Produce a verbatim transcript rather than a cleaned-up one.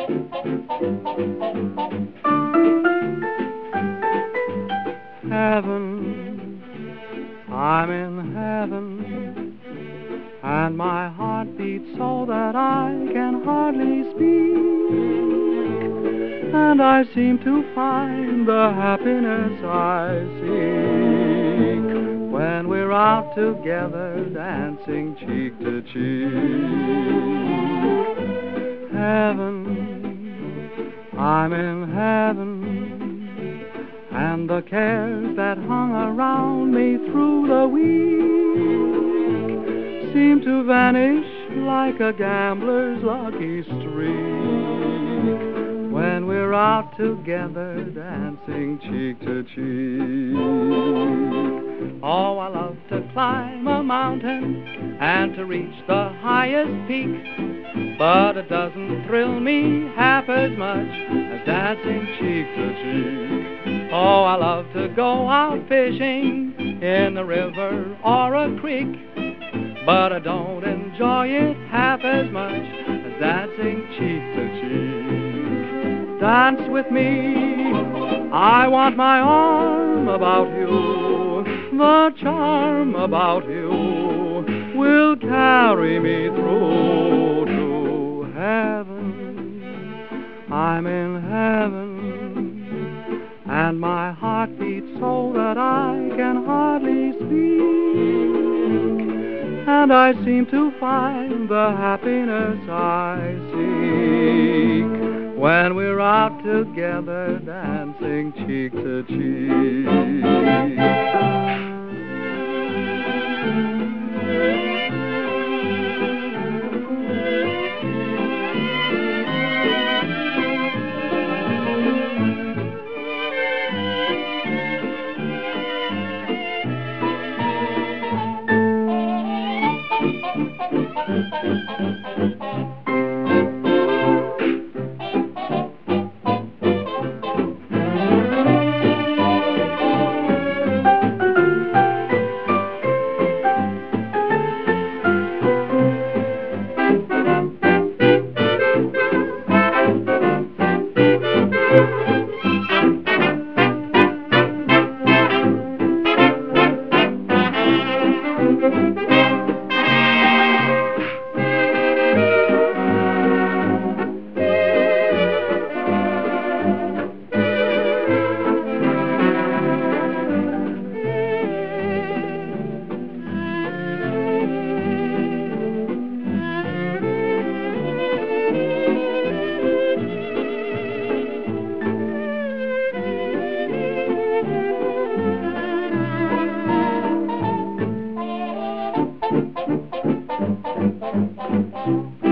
Heaven, I'm in heaven, and my heart beats so that I can hardly speak, and I seem to find the happiness I seek when we're out together dancing cheek to cheek. Heaven, I'm in heaven, and the cares that hung around me through the week seem to vanish like a gambler's lucky streak when we're out together dancing cheek to cheek. Oh, I love to climb a mountain and to reach the highest peak, but it doesn't thrill me half as much as dancing cheek to cheek. Oh, I love to go out fishing in a river or a creek, but I don't enjoy it half as much as dancing cheek to cheek. Dance with me, I want my arm about you. The charm about you will carry me through to heaven. I'm in heaven, and my heart beats so that I can hardly speak, and I seem to find the happiness I seek when we're out together dancing cheek to cheek. Thank you.